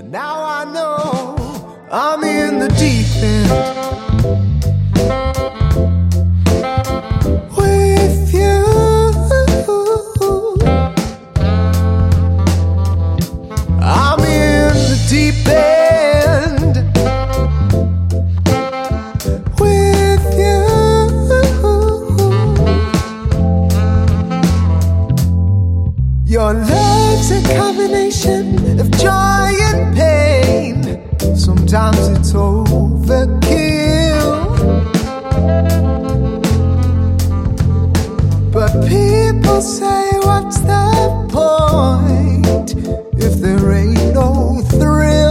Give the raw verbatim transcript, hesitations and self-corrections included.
Now I know I'm in the deep end with you. I'm in the deep end with you. Your love's a combination of joy and pain. Sometimes it's overkill, but people say, what's the point if there ain't no thrill?